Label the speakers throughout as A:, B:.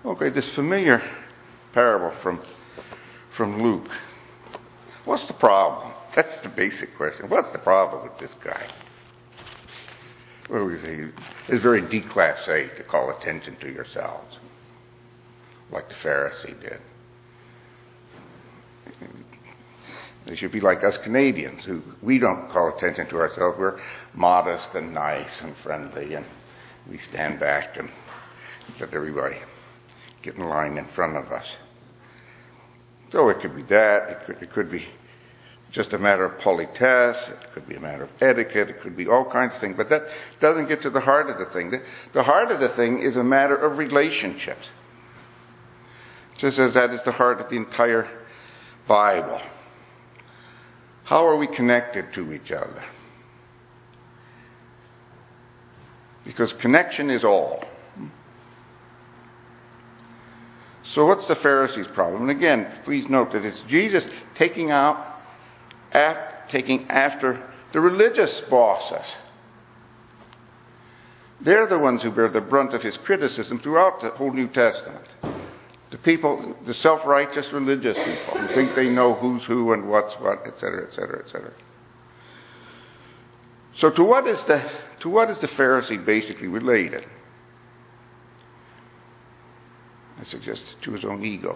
A: Okay, this familiar parable from Luke. What's the problem? That's the basic question. What's the problem with this guy? What we say? It's very déclassé to call attention to yourselves, like the Pharisee did. They should be like us Canadians, who we don't call attention to ourselves. We're modest and nice and friendly, and we stand back and let everybody get in line in front of us. So it could be that. It could be just a matter of politesse. It could be a matter of etiquette. It could be all kinds of things. But that doesn't get to the heart of the thing. The heart of the thing is a matter of relationships. Just as that is the heart of the entire Bible. How are we connected to each other? Because connection is all. So what's the Pharisees' problem? And again, please note that it's Jesus taking after the religious bosses. They're the ones who bear the brunt of his criticism throughout the whole New Testament. The people, the self-righteous religious people who think they know who's who and what's what, etc., etc., etc. So to what is the Pharisee basically related? I suggest to his own ego.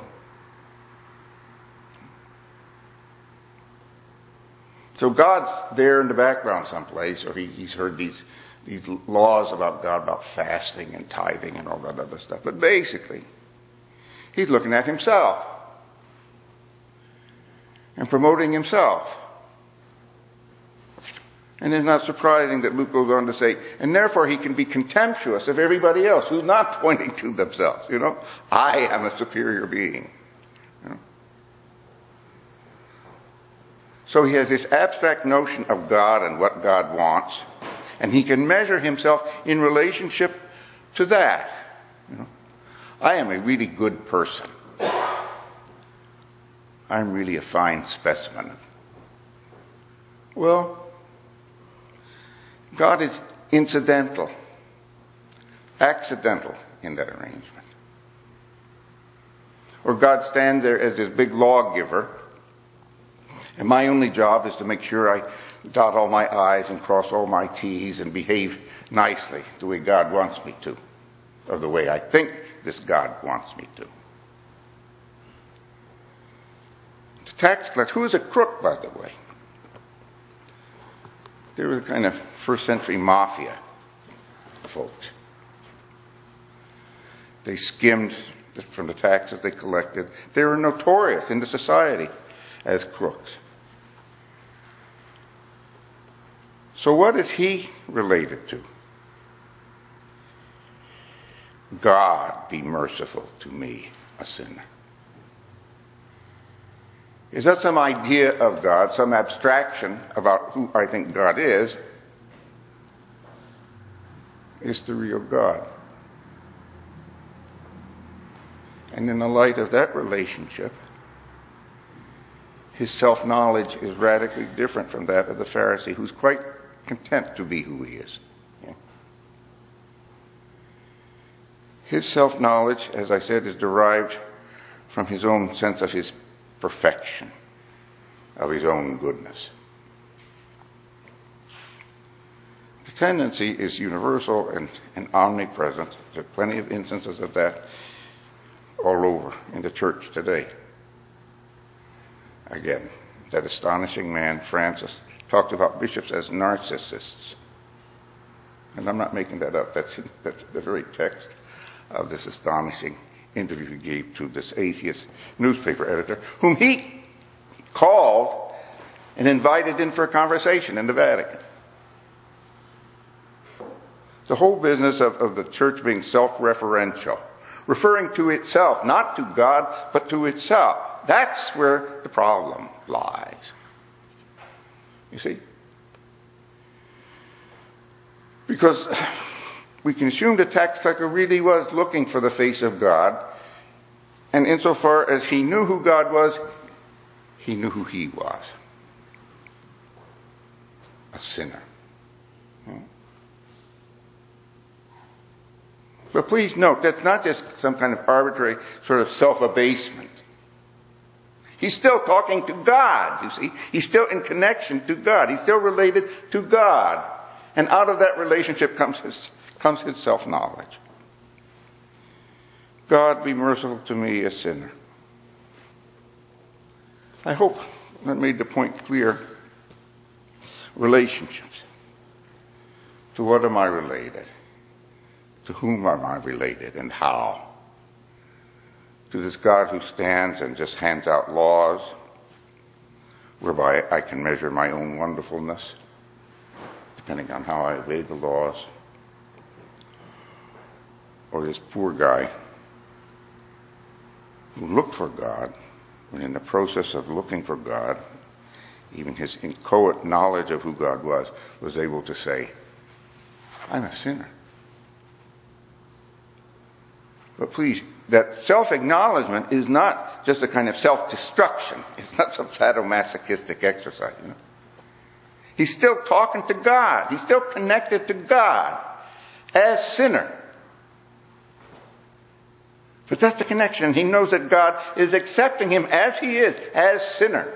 A: So God's there in the background someplace, or he's heard these laws about God, about fasting and tithing and all that other stuff. But basically, he's looking at himself and promoting himself. And it's not surprising that Luke goes on to say, and therefore he can be contemptuous of everybody else who's not pointing to themselves. I am a superior being. So he has this abstract notion of God and what God wants, and he can measure himself in relationship to that. I am a really good person. I'm really a fine specimen. Well, God is incidental, accidental in that arrangement. Or God stands there as this big lawgiver, and my only job is to make sure I dot all my I's and cross all my T's and behave nicely the way God wants me to, or the way I think this God wants me to. The tax collector, who is a crook, by the way. They were the kind of first century mafia folks. They skimmed from the taxes they collected. They were notorious in the society as crooks. So what is he related to? God, be merciful to me, a sinner. Is that some idea of God, some abstraction about who I think God is? Is the real God. And in the light of that relationship, his self-knowledge is radically different from that of the Pharisee, who's quite content to be who he is. His self-knowledge, as I said, is derived from his own sense of his perfection, of his own goodness. The tendency is universal and omnipresent. There are plenty of instances of that all over in the church today. Again, that astonishing man, Francis, talked about bishops as narcissists. And I'm not making that up. That's the very text of this astonishing interview he gave to this atheist newspaper editor, whom he called and invited in for a conversation in the Vatican. The whole business of the church being self-referential, referring to itself, not to God, but to itself. That's where the problem lies. You see? Because we can assume the tax collector really was looking for the face of God, and insofar as he knew who God was, he knew who he was. A sinner. But please note, that's not just some kind of arbitrary sort of self-abasement. He's still talking to God, you see. He's still in connection to God. He's still related to God. And out of that relationship comes his self-knowledge. God, be merciful to me, a sinner. I hope that made the point clear. Relationships. To what am I related? To whom am I related and how? To this God who stands and just hands out laws whereby I can measure my own wonderfulness depending on how I obey the laws. Or this poor guy who looked for God, and in the process of looking for God, even his inchoate knowledge of who God was able to say, I'm a sinner. But please, that self-acknowledgement is not just a kind of self-destruction. It's not some sadomasochistic exercise. He's still talking to God. He's still connected to God as sinner. But that's the connection. He knows that God is accepting him as he is, as sinner.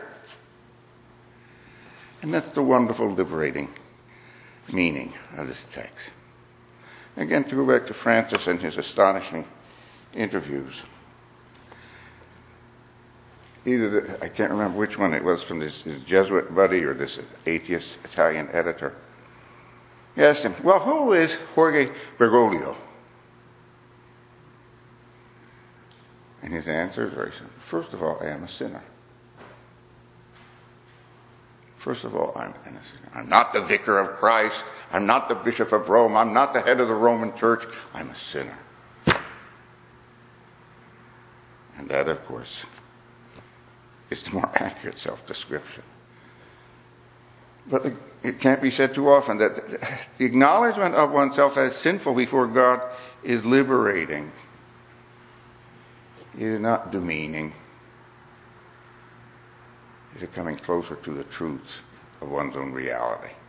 A: And that's the wonderful, liberating meaning of this text. Again, to go back to Francis and his astonishing interviews. I can't remember which one it was, from his Jesuit buddy or this atheist Italian editor. He asked him, well, who is Jorge Bergoglio? And his answer is very simple. First of all, I am a sinner. First of all, I'm a sinner. I'm not the vicar of Christ. I'm not the bishop of Rome. I'm not the head of the Roman Church. I'm a sinner. And that, of course, is the more accurate self-description. But it can't be said too often that the acknowledgement of oneself as sinful before God is liberating. It is not demeaning. It is coming closer to the truths of one's own reality.